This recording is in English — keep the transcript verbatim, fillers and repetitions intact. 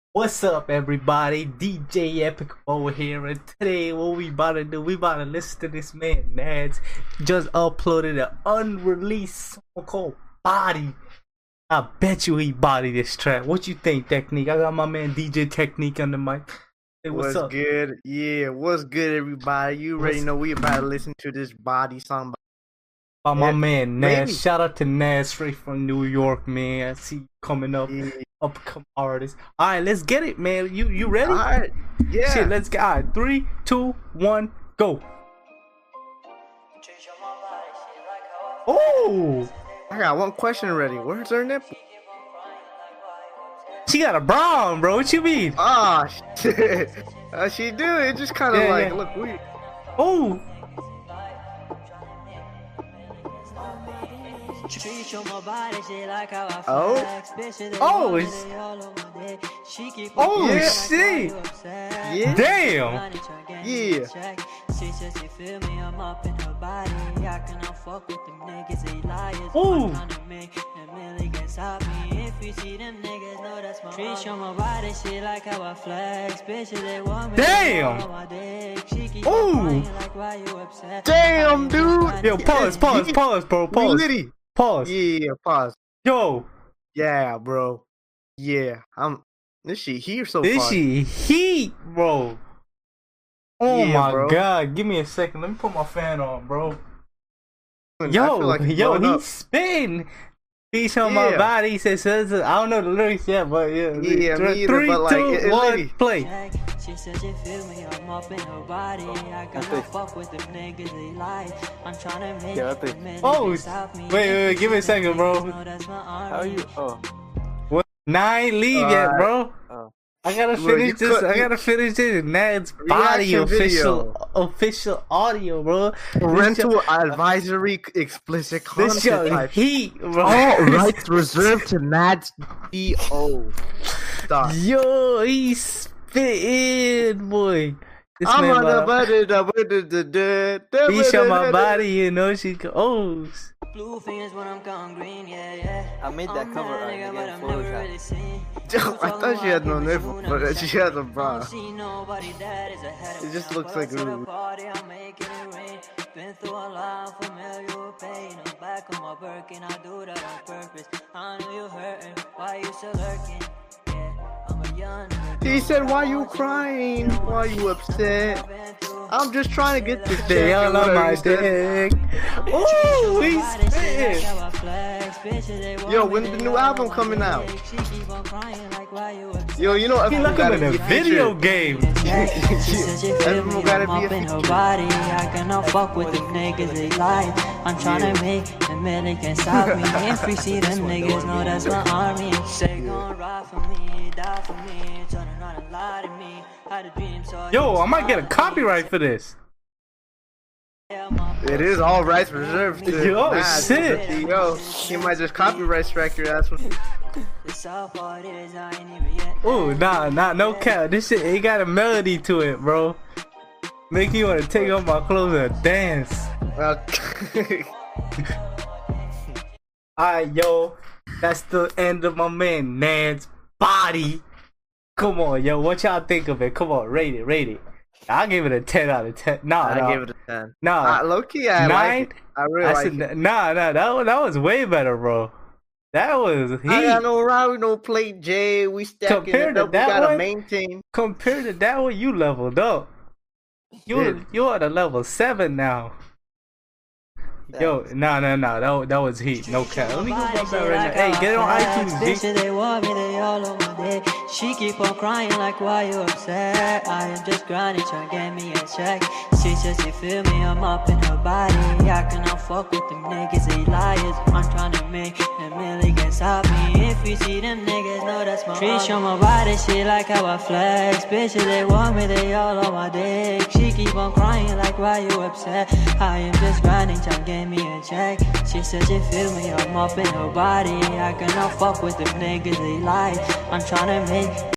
What's up, everybody? D J Epic over here, and today what we about to do? We about to listen to this man Nads just uploaded an unreleased song called "Body." I bet you he body this track. What you think, Technique? I got my man D J Technique on the mic. Hey, what's, what's up? good? Yeah, what's good, everybody? You already What's... know we about to listen to this Body song by my man Nas. Maybe. Shout out to Nas, straight from New York, man. I see you coming up. Yeah. Upcoming artist. All right, let's get it, man. You you ready? All right. Yeah. Shit, let's get. All right, three, two, one, go. Oh, I got one question already. Where's her nipple? she got a brown, bro. What you mean? Ah, oh, shit. Uh, she do. It just kind of Yeah, like yeah. look weird. Oh. Oh. Oh, it's... Oh, yeah. shit. Yeah. Damn. Yeah. Ooh. Damn. Ooh. Damn, dude. Yo, pause, pause, pause, bro. Pause. Litty. Pause. Yeah, pause. Yo. Yeah, bro. Yeah, I'm. This shit here so This far. shit heat, bro. Oh Yeah, my bro. god. Give me a second. Let me put my fan on, bro. I Yo, feel like yo, blowing up. he's spitting. Beats on my Yeah. body. He says, says, I don't know the lyrics yet, but yeah. Yeah, Three, me either, three, but, like, two, it- it one, really- play. She said she feel me, I'm up in her body. I gotta fuck with them niggas, they lie. I'm trying to make Yeah, I it. think- man, Oh, they wait, stop me. wait, wait, give me a second, bro. No, that's my How army. you? Oh, What? Nah, I ain't leave yet, Alright. bro. oh. I gotta Look, finish you this. could- I you- gotta finish this. Nad's body Reaction official, video. official audio, bro. Parental advisory, explicit This content show type. heat, bro. All rights reserved to Nads D O. Stop. Yo, he's spitting, boy. This I'm man on the about- body, the body, the the the. He shot my body, you know she go. Oh, Blue fingers when I'm gone green, yeah, yeah. I made that I'm cover mad, art nigga, again, but I've Photoshop. never really seen. I thought she had no nipple, but she has a bra. Don't see nobody that is ahead of It just me. looks Pull like up to a- the party, I'm making it rain. Been through a lot, I'm familiar with pain. I'm back on my Birkin, I do that on purpose. I know you hurting, why you still lurking? Yeah, I'm a young nigga. He said, "Why you crying? Why you upset? I'm just trying to get this they check." all on my dick. Ooh, he's spitting. Yo, when's the new album coming out? Yo, you know He everyone looking gotta in a be video featured. game. Everyone gotta be a up in her feature. body. I cannot fuck with them niggas, they lie. I'm tryna make a million can stop me. If we see them niggas, know that's my army. Say gon' ride for me, die for me, turn around and lie to me. Had a dream, so Yo, I might get a copyright for this. It is all rights reserved to Yo, Nas. shit. Yo, he might just copyright strike your ass. It's all for it is, I ain't even yet. Ooh, nah, nah, no cap. This shit, it got a melody to it, bro. Make you want to take off my clothes and dance. Well, Alright, yo, that's the end of my man Nad's body. Come on, yo, what y'all think of it? Come on, rate it, rate it. I give it a ten out of ten. Nah, I nah, gave it a ten. nah. Uh, low key, I Nine? like it. I really I like said, it. nah, nah, that was, that was way better, bro. That was I got heat. no route, no plate J. We stacking Compared it to up. We that gotta one? maintain. Compared to that one, you leveled up. You Did. you are the level seven now. Yo, nah, nah, nah, that, that was heat. No cap. Let me go my back right now. Hey, get it on iTunes, Bitches, G. they want me, they all on my dick. She keep on crying like, why you upset? I am just grinding, trying to get me a check. She says she feel me, I'm up in her body. I cannot fuck with them niggas, they liars. I'm trying to make a million can stop me. If you see them niggas, know that's my Trees on my body, she like how I flex. Bitches, they want me, they all on my dick. She keep on crying like, why you upset? I am just grinding, trying to get me a check. She said she feel me, I'm up in her body. I cannot fuck with them niggas, they lie. I'm tryna make